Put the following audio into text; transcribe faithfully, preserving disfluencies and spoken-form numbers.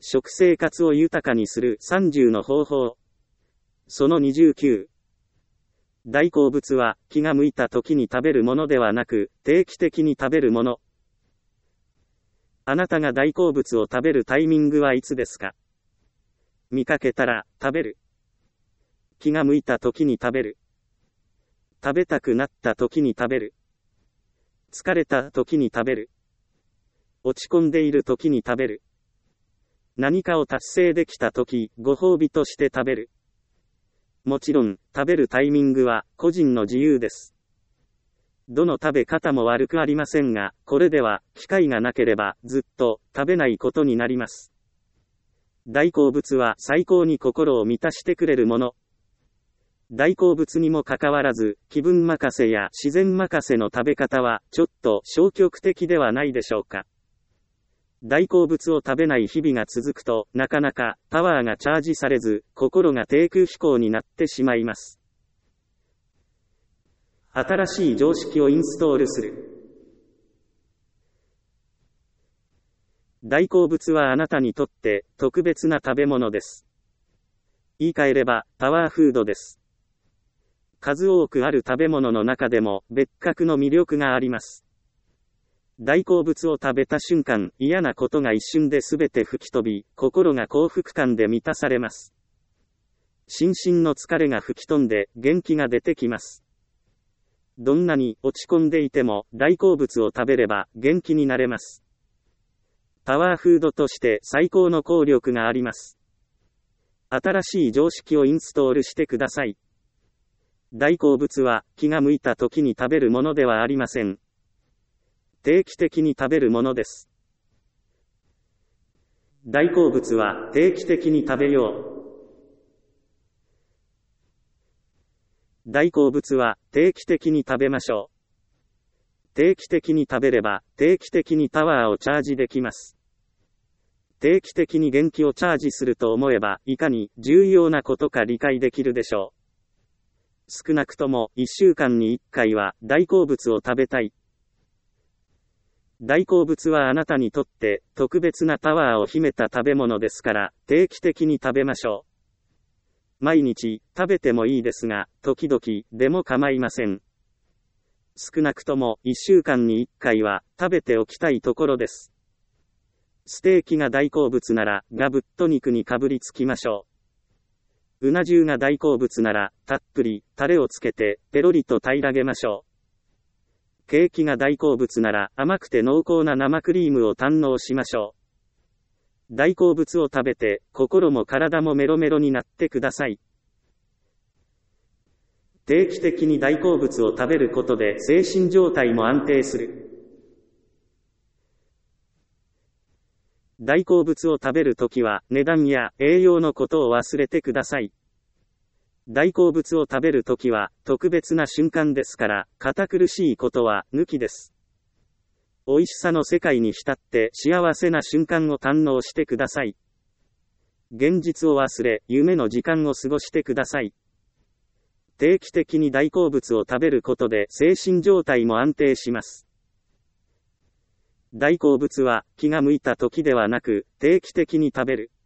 食生活を豊かにするさんじゅうの方法。そのにじゅうきゅう。大好物は気が向いた時に食べるものではなく、定期的に食べるもの。あなたが大好物を食べるタイミングはいつですか？見かけたら食べる。気が向いた時に食べる。食べたくなった時に食べる。疲れた時に食べる。落ち込んでいる時に食べる。何かを達成できた時、ご褒美として食べる。もちろん、食べるタイミングは個人の自由です。どの食べ方も悪くありませんが、これでは機会がなければずっと食べないことになります。大好物は最高に心を満たしてくれるもの。大好物にもかかわらず、気分任せや自然任せの食べ方はちょっと消極的ではないでしょうか。大好物を食べない日々が続くと、なかなかパワーがチャージされず、心が低空飛行になってしまいます。新しい常識をインストールする。大好物はあなたにとって特別な食べ物です。言い換えれば、パワーフードです。数多くある食べ物の中でも別格の魅力があります。大好物を食べた瞬間、嫌なことが一瞬で全て吹き飛び、心が幸福感で満たされます。心身の疲れが吹き飛んで元気が出てきます。どんなに落ち込んでいても大好物を食べれば元気になれます。パワーフードとして最高の効力があります。新しい常識をインストールしてください。大好物は気が向いた時に食べるものではありません。定期的に食べるものです。大好物は定期的に食べよう。大好物は定期的に食べましょう。定期的に食べれば定期的にパワーをチャージできます。定期的に元気をチャージすると思えばいかに重要なことか理解できるでしょう。少なくともいっしゅうかんにいっかいは大好物を食べたい。大好物はあなたにとって特別なパワーを秘めた食べ物ですから定期的に食べましょう。毎日食べてもいいですが、時々でも構いません。少なくともいっしゅうかんにいっかいは食べておきたいところです。ステーキが大好物ならガブッと肉にかぶりつきましょう。うな重が大好物ならたっぷりタレをつけてペロリと平らげましょう。ケーキが大好物なら甘くて濃厚な生クリームを堪能しましょう。大好物を食べて心も体もメロメロになってください。定期的に大好物を食べることで精神状態も安定する。大好物を食べるときは値段や栄養のことを忘れてください。大好物を食べるときは特別な瞬間ですから堅苦しいことは抜きです。美味しさの世界に浸って幸せな瞬間を堪能してください。現実を忘れ夢の時間を過ごしてください。定期的に大好物を食べることで精神状態も安定します。大好物は気が向いた時ではなく定期的に食べる。